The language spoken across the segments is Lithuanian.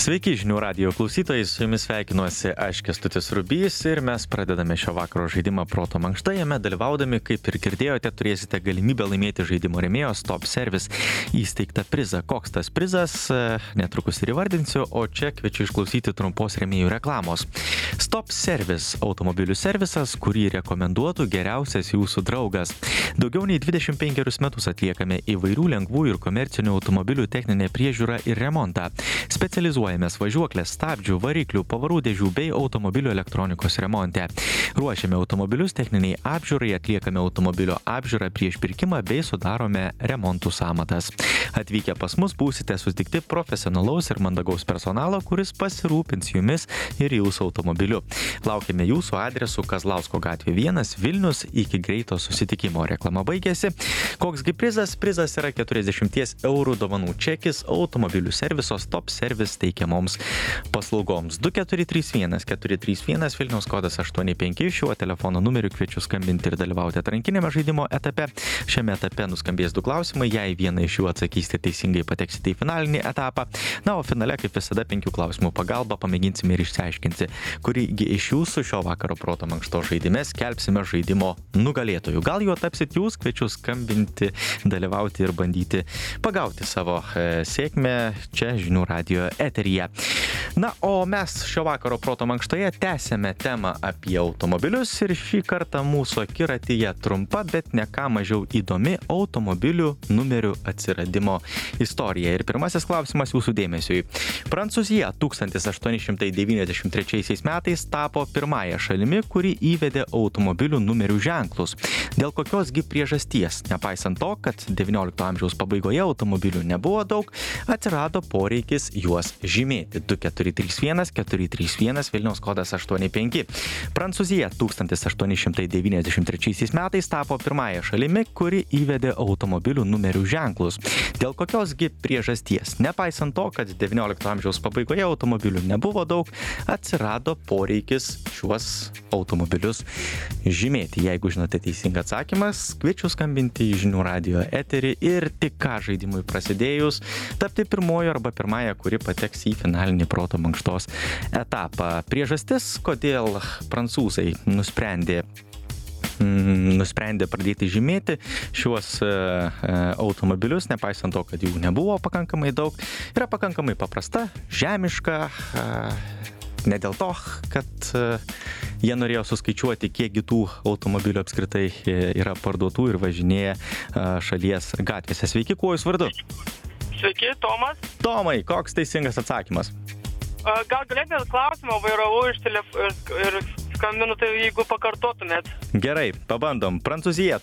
Sveiki žinių radijo klausytojai, su jumis sveikinuosi aš Kęstutis Rubys ir mes pradedame šio vakaro žaidimą Proto mankšta. Jame dalyvaudami, kaip ir girdėjote, turėsite galimybę laimėti žaidimo rėmėjos Top Service įsteigtą prizą. Koks tas prizas, netrukus ir įvardinsiu, o čia kviečiu išklausyti trumpos rėmėjų reklamos. Top Service – automobilių servisas, kurį rekomenduotų geriausias jūsų draugas. Daugiau nei 25 metus atliekame įvairių lengvų ir komercinių automobilių techninę priežiūrą ir remontą. Specializuojamės važiuoklės, stabdžių, variklių, pavarų dėžių bei automobilių elektronikos remonte. Ruošiame automobilius techniniai apžiūrai, atliekame automobilio apžiūrą prieš pirkimą bei sudarome remontų sąmatas. Atvykę pas mus būsite susitikti profesionalaus ir mandagaus personalo, kuris pasirūpins jumis ir jūsų automobiliu. Laukiame jūsų adresu Kazlausko gatvė 1, Vilnius, iki greito susitikimo. Reklama baigėsi. Koksgi prizas? Prizas yra 40 eurų dovanų čekis automobilių servisos Top Service teikiamoms paslaugoms. 2431 431 Vilniaus kodas 85. Šiuo telefono numeriu kviečiu skambinti ir dalyvauti atrankinėme žaidimo etape. Šiame etape nuskambės 2 klausimai. Jei vieną iš jų atsakysite teisingai, pateksite į finalinį etapą. Na, o finale, kaip visada, 5 klausimų pagalba pamėginsime ir išsiaiškinti, kurigi iš jūsų šio vakaro Proto mankšto žaidime skelbsime žaidimo nugalėtojų. Gal juo tapsit jūs, kviečiu skambinti, dalyvauti ir bandyti pagauti savo sėkmę čia žinių radijo eteryje. Na, o mes šio vakaro Proto mankštoje tęsėme temą apie automobilius ir šį kartą mūsų akiratyje trumpa, bet ne ką mažiau įdomi automobilių numerių atsiradimo istorija. Ir pirmasis klausimas jūsų dėmesiui. Prancūzija 1893 metais tapo pirmąją šalimi, kuri įvedė automobilių numerių ženklus. Dėl kokiosgi priežasties, nepaisant to, kad XIX amžiaus pabaigoje automobilių nebuvo daug, atsirado poreikis juos žymėti. 2431 431 Vilniaus kodas 85. Prancūzija 1893 metais tapo pirmąją šalimi, kuri įvedė automobilių numerių ženklus. Dėl kokiosgi priežasties, nepaisant to, kad XIX amžiaus pabaigoje automobilių nebuvo daug, atsirado poreikis šiuos automobilius žymėti. Jeigu žinote teisingą atsakymas, kviečiu skambinti į žinių radijo eterį ir tik ką žaidimui prasidėjus tapti pirmoju arba pirmąją, kuri pateks į finalinį Proto mankštos etapą. Priežastis, kodėl prancūzai nusprendė pradėti žymėti šiuos automobilius, nepaisant to, kad jų nebuvo pakankamai daug, yra pakankamai paprasta, žemiška, ne dėl to, kad jie norėjo suskaičiuoti, kiek tų automobilių apskritai yra parduotų ir važinėja šalies gatvėse. Sveiki, kuo jūs vardu? Sveiki, Tomas. Tomai, koks teisingas atsakymas? Gal galėtumėt klausimą, vairavau iš ir skambinu, tai jeigu pakartotumėt. Gerai, pabandom. Prancūzija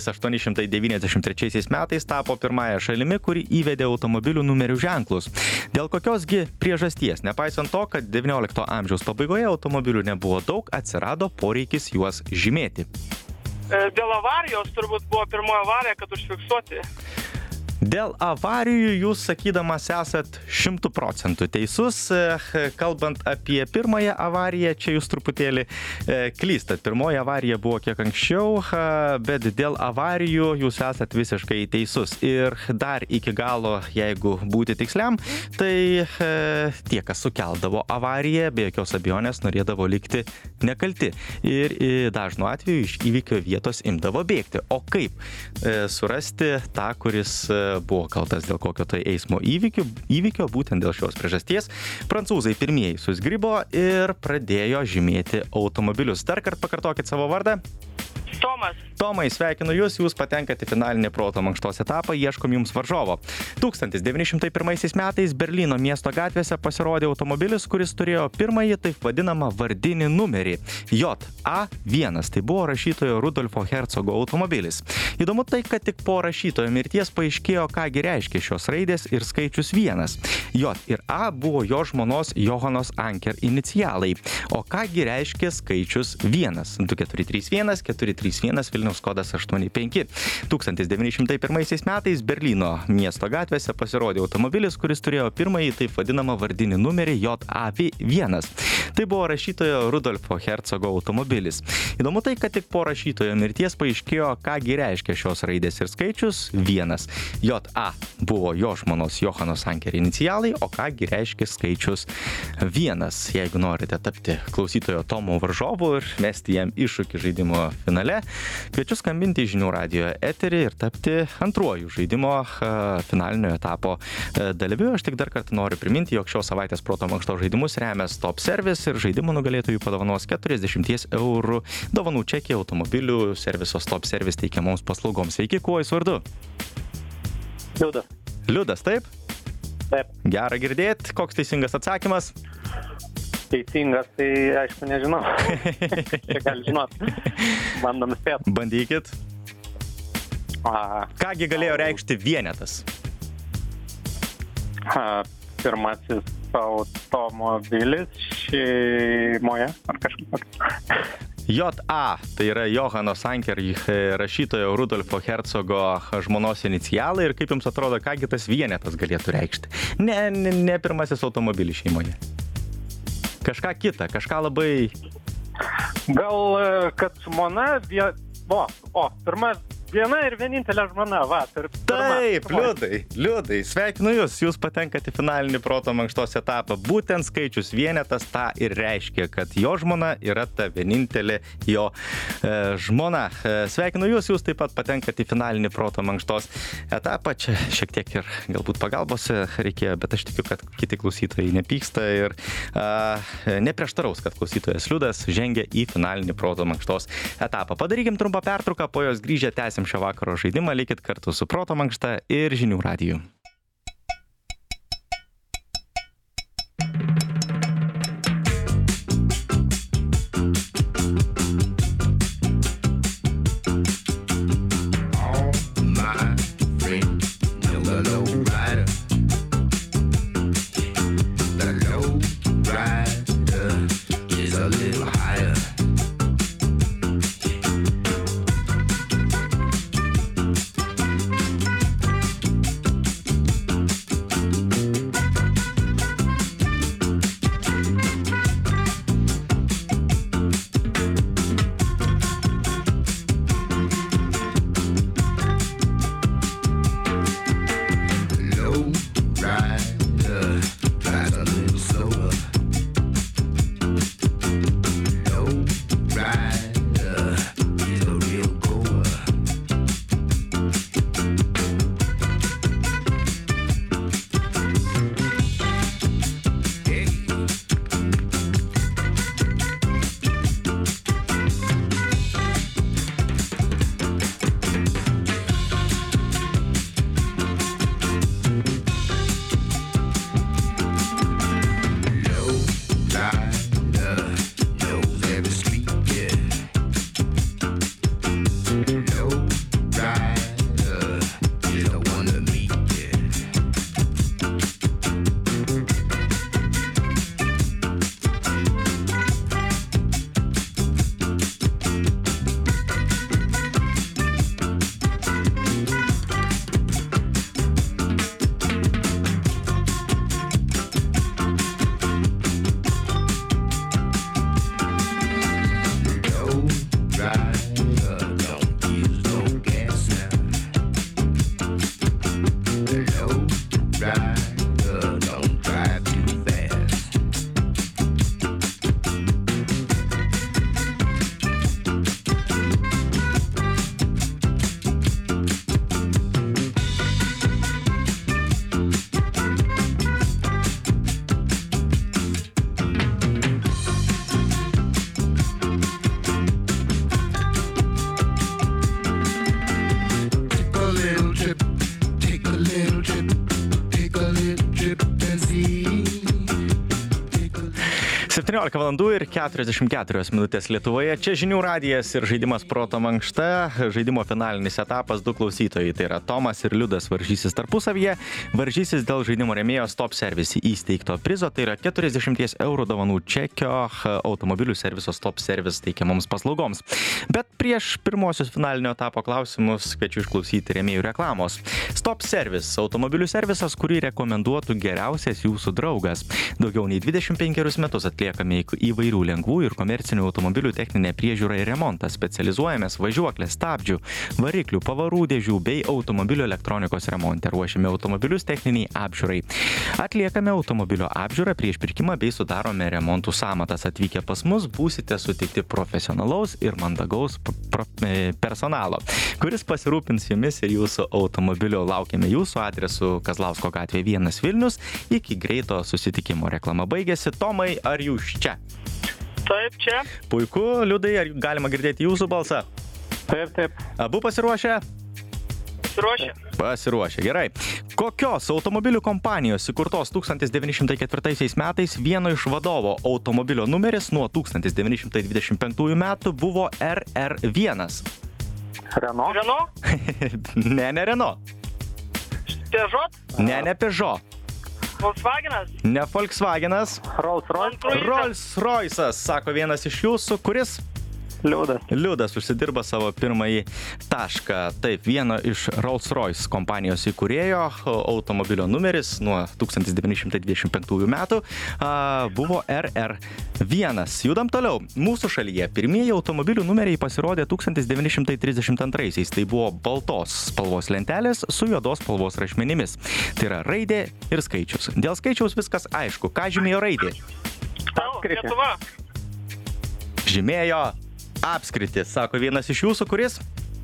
1893 metais tapo pirmąją šalimi, kuri įvedė automobilių numerių ženklus. Dėl kokiosgi priežasties, nepaisant to, kad XIX amžiaus pabaigoje automobilių nebuvo daug, atsirado poreikis juos žymėti. Dėl avarijos turbūt buvo pirmoji avarija, kad užfiksuoti. Dėl avarijų jūs sakydamas esat 100% teisus. Kalbant apie pirmąją avariją, čia jūs truputėlį klystat. Pirmoji avarija buvo kiek anksčiau, bet dėl avarijų jūs esat visiškai teisus. Ir dar iki galo, jeigu būti tiksliam, tai tie, kas sukeldavo avariją, be jokios abejonės norėdavo likti nekalti. Ir dažnu atveju iš įvykio vietos imdavo bėgti. O kaip surasti tą, kuris buvo kaltas dėl kokio tai eismo įvykio, būtent dėl šios priežasties, prancūzai pirmieji susgribo ir pradėjo žymėti automobilius. Dar kartą pakartokit savo vardą. Tomas. Tomai, sveikinu jūs patenkate į finalinį Proto mankštos etapą, ieškom jums varžovo. 1901 metais Berlyno miesto gatvėse pasirodė automobilis, kuris turėjo pirmąjį taip vadinamą vardinį numerį JA1. Tai buvo rašytojo Rudolfo Hercogo automobilis. Įdomu tai, kad tik po rašytojo mirties paaiškėjo, kągi reiškia šios raidės ir skaičius 1. J ir A buvo jo žmonos Johanos Anker inicialai. O kągi reiškia skaičius 1? 2431 431 031 Vilniaus kodas 85. 1901 metais Berlyno miesto gatvėse pasirodė automobilis, kuris turėjo pirmąjį taip vadinamą vardinį numerį JAV1. Tai buvo rašytojo Rudolfo Herzogo automobilis. Įdomu tai, kad tik po rašytojo mirties paaiškėjo, kągi reiškia šios raidės ir skaičius 1. JA buvo jo žmonos Johano Sanker inicialai, o kągi reiškia skaičius 1. Jeigu norite tapti klausytojo Tomo varžovu ir mesti jam iššūkį žaidimo finale, kviečiu skambinti į Žinių radijo eterį ir tapti antruoju žaidimo finalinio etapo dalyviu. Aš tik dar kartą noriu priminti, jog šios savaitės proto mankštos žaidimus remia Stop Service ir žaidimo nugalėtojų padovanos 40 eurų dovanų čekį automobilių serviso Stop Service teikiamoms paslaugoms. Sveiki, kuo jūs vardu? Liudas. Liudas, taip? Taip. Gera girdėti. Koks teisingas atsakymas? Teisingas, tai aišku nežinau. Čia gali žinot. Bandom spėti. Bandykit. Kągi galėjo reikšti vienetas? Pirmasis automobilis šeimoje ar kažkaip. JA, tai yra Johano Sanker rašytojo Rudolfo Herzogo žmonos inicialai, ir kaip jums atrodo, kągi tas vienetas galėtų reikšti? Ne pirmasis automobilis šeimoje. Kažką kitą, kažką labai... Gal, kad žmona... pirma viena ir vienintelė žmona, Taip, Liudai, sveikinu jūs patenkate į finalinį proto mankštos etapą. Būtent skaičius vienetas tą ir reiškia, kad jo žmona yra ta vienintelė jo žmona. Sveikinu jūs taip pat patenkate į finalinį proto mankštos etapą. Čia šiek tiek ir galbūt pagalbos reikėjo, bet aš tikiu, kad kiti klausytojai nepyksta ir neprieštaraus, kad klausytojas Liudas žengia į finalinį proto mankštos etapą. Padarykim trumpą pertrauką, po jos grįžę tęsim šio vakaro žaidimą, likit kartu su Proto mankšta ir Žinių radiju. 18 valandų ir 44 minutės Lietuvoje. Čia žinių radijas ir žaidimas proto mankšta. Žaidimo finalinis etapas, 2 klausytojai. Tai yra Tomas ir Liudas varžysis tarpusavyje. Varžysis dėl žaidimo rėmėjo Stop Service įsteigto prizo. Tai yra 40 eurų dovanų čekio automobilių serviso Stop Service teikiamoms paslaugoms. Bet prieš pirmosius finalinio etapo klausimus kviečiu išklausyti rėmėjų reklamos. Stop Service – automobilių servisas, kurį rekomenduotų geriausias jūsų draugas. Daugiau nei 25 metus atliekame įvairių lengvų ir komercinių automobilių techninę priežiūrą ir remontą. Specializuojamės važiuoklės, stabdžių, variklių, pavarų dėžių bei automobilio elektronikos remonte. Ruošiame automobilius techniniai apžiūrai. Atliekame automobilio apžiūrą prieš pirkimą bei sudarome remontų sąmatas. Atvykę pas mus būsite sutikti profesionalaus ir mandagaus personalo, kuris pasirūpins jumis ir jūsų automobilio. Laukiame jūsų adresu Kazlausko gatvė 1 Vilnius. Iki greito susitikimo. Reklama baigėsi. Tomai, ar jūs čia? Taip, čia. Puiku, Liudai, ar galima girdėti jūsų balsą? Taip. Abu pasiruošę? Pasiruošę, gerai. Kokios automobilių kompanijos įkurtos 1904 metais vieno iš vadovo automobilio numeris nuo 1925 metų buvo RR1? Renault? Ne Renault. Peugeot? Ne Peugeot. Volkswagenas? Ne Volkswagenas. Rolls-Royce? Rolls-Royce'as, sako vienas iš jūsų, kuris? Liudas užsidirba savo pirmąjį tašką. Taip, vieno iš Rolls-Royce kompanijos įkūrėjo automobilio numeris nuo 1925 metų buvo RR1. Judam toliau. Mūsų šalyje pirmieji automobilių numeriai pasirodė 1932. Tai buvo baltos spalvos lentelės su juodos spalvos rašmenimis. Tai yra raidė ir skaičius. Dėl skaičiaus viskas aišku. Ką žymėjo raidė? Lietuva. Žymėjo apskritis, sako vienas iš jūsų, kuris?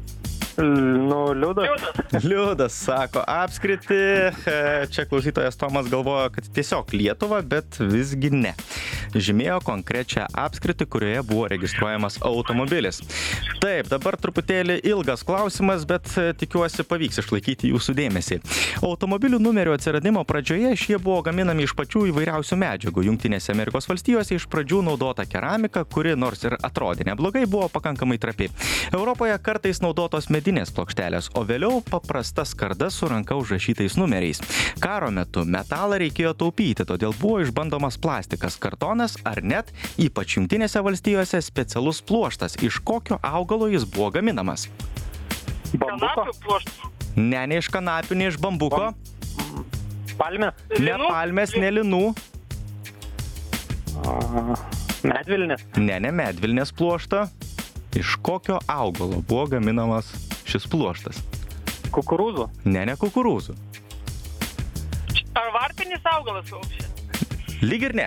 Liudas. Liudas sako apskritį. Čia klausytojas Tomas galvojo, kad tiesiog Lietuva, bet visgi ne. Žymėjo konkrečią apskritį, kurioje buvo registruojamas automobilis. Taip, dabar truputėlį ilgas klausimas, bet tikiuosi pavyks išlaikyti jūsų dėmesį. Automobilių numerių atsiradimo pradžioje šie buvo gaminami iš pačių įvairiausių medžiagų. Jungtinėse Amerikos valstijose iš pradžių naudota keramika, kuri nors ir atrodė neblogai, buvo pakankamai trapi. Europoje kartais naudotos medinės plokštelės, o vėliau paprasta skarda su ranka užrašytais numeriais. Karo metu metalą reikėjo taupyti, todėl buvo išbandomas plastikas, kartonas ar net, ypač Jungtinėse valstijose, specialus pluoštas. Iš kokio augalo jis buvo gaminamas? Kanapių pluoštas. Ne iš kanapių, ne iš bambuko. Palmės? Ne palmės, ne linų. Medvilnės? Ne medvilnės pluoštą. Iš kokio augalo buvo gaminamas šis pluoštas? Kukurūzų? Ne kukurūzų. Ar varpinis augalas? Lyg ir ne.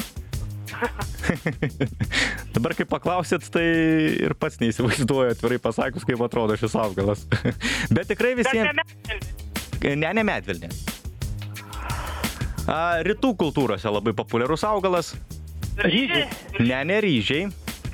Dabar kai paklausėt, tai ir pats neįsivaizduoju, atvirai pasakius, kaip atrodo šis augalas. Bet tikrai visiems... Ne medvilnė. Rytų kultūrose labai populiarus augalas. Ryžiai? Ne ryžiai.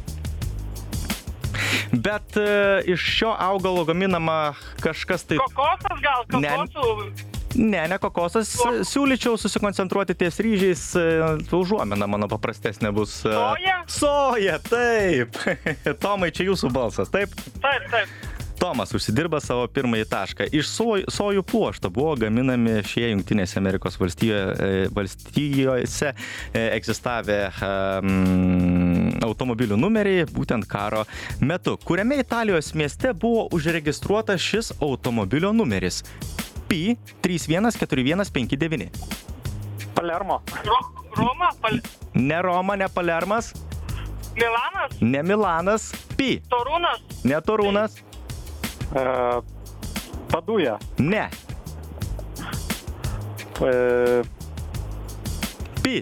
Bet iš šio augalo gaminama kažkas tai... Kokosas gal? Kokosų? Ne kokosas. Siūlyčiau susikoncentruoti ties ryžiais. Užuomina mano paprastesnė bus. Soja? Soja, taip. Tomai, čia jūsų balsas, taip? Taip. Tomas užsidirba savo pirmąjį tašką. Iš sojų pluošto buvo gaminami šie Jungtinėse Amerikos valstijose egzistavę automobilių numeriai būtent karo metu. Kuriame Italijos mieste buvo užregistruotas šis automobilio numeris? Pi 314159. Palermo? Roma? Ne Roma, ne Palermas. Milanas? Ne Milanas. Pi. Torūnas? Ne Torūnas. Paduja? Ne. Pi.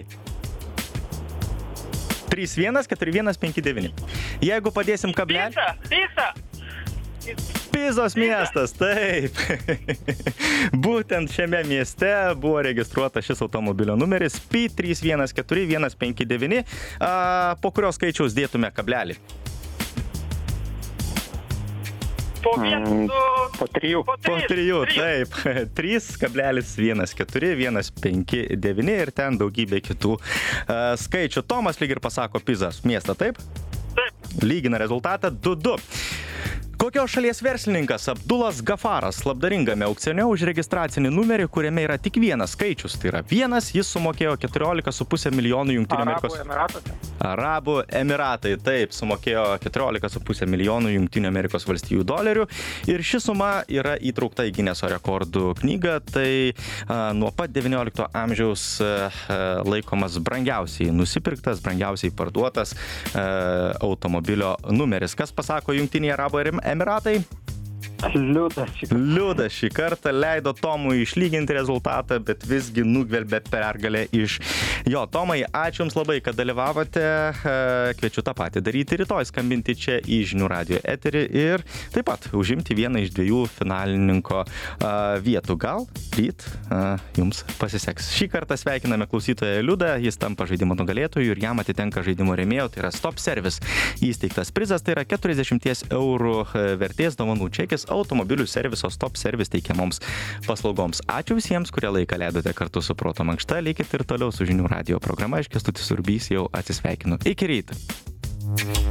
314159. Jeigu padėsim kablelį... Pisa. Pizos miestas, taip. Būtent šiame mieste buvo registruotas šis automobilio numeris Pi 314159, po kurio skaičiaus dėtume kablelį. Po 1, Po 3. po 3. Po 3, taip. 3,14, 159 ir ten daugybė kitų skaičių. Tomas lyg ir pasako Pizos miestą, taip? Taip. Lygina rezultatą 2-2. Kokios šalies verslininkas Abdulas Gafaras labdaringame aukcione už registracinį numerį, kuriame yra tik vienas skaičius, tai yra vienas, jis sumokėjo 14,5 milijonų Jungtinių Amerikos... Arabų Emiratai, taip, sumokėjo 14,5 milijonų Jungtinių Amerikos valstijų dolerių ir ši suma yra įtraukta į Gineso rekordų knygą, tai nuo pat 19 amžiaus laikomas brangiausiai nusipirktas, brangiausiai parduotas automobilio numeris. Kas pasako Jungtiniai Arabų Emiratai? Liudas šį kartą leido Tomui išlyginti rezultatą, bet visgi nugvelbė pergalę iš jo. Tomai, ačiū Jums labai, kad dalyvavote. Kviečiu tą patį daryti rytoj, skambinti čia į Žinių radijo eterį ir taip pat užimti vieną iš 2 finalininko vietų. Gal ryt Jums pasiseks. Šį kartą sveikiname klausytoją Liudą, jis tampa žaidimo nugalėtoju ir jam atitenka žaidimo rėmėjo, tai yra Stop Service įsteigtas prizas, tai yra 40 eurų vertės dovanų čekis automobilių serviso Stop Service teikiamoms paslaugoms. Ačiū visiems, kurie laiką leidote kartu su Proto mankšta. Likit ir toliau su Žinių radijo programa. Aš Kęstutis Urbys jau atsisveikinu. Iki ryto.